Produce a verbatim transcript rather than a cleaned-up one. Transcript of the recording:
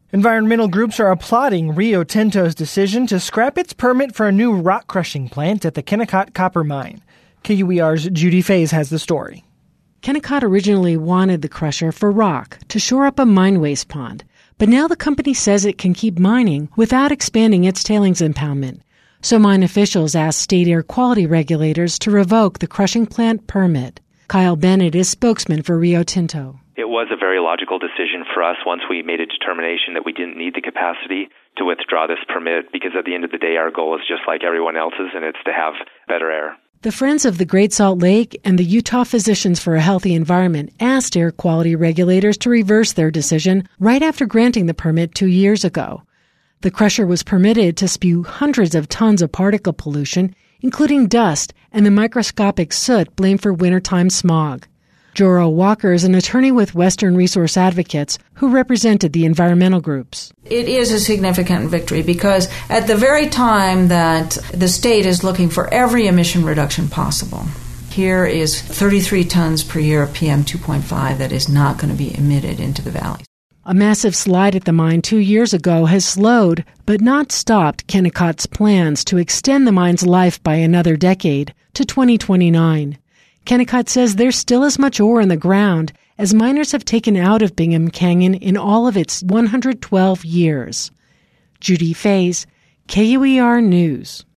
Environmental groups are applauding Rio Tinto's decision to scrap its permit for a new rock crushing plant at the Kennecott Copper Mine. K U E R's Judy Fays has the story. Kennecott originally wanted the crusher for rock to shore up a mine waste pond, but now the company says it can keep mining without expanding its tailings impoundment. So mine officials asked state air quality regulators to revoke the crushing plant permit. Kyle Bennett is spokesman for Rio Tinto. It was a very logical decision for us once we made a determination that we didn't need the capacity to withdraw this permit, because at the end of the day, our goal is just like everyone else's, and it's to have better air. The Friends of the Great Salt Lake and the Utah Physicians for a Healthy Environment asked air quality regulators to reverse their decision right after granting the permit two years ago. The crusher was permitted to spew hundreds of tons of particle pollution, including dust and the microscopic soot blamed for wintertime smog. Joro Walker is an attorney with Western Resource Advocates who represented the environmental groups. It is a significant victory because at the very time that the state is looking for every emission reduction possible, here is thirty-three tons per year of P M two point five that is not going to be emitted into the valleys. A massive slide at the mine two years ago has slowed but not stopped Kennecott's plans to extend the mine's life by another decade to twenty twenty-nine. Kennecott says there's still as much ore in the ground as miners have taken out of Bingham Canyon in all of its one hundred twelve years. Judy Fays, K U E R News.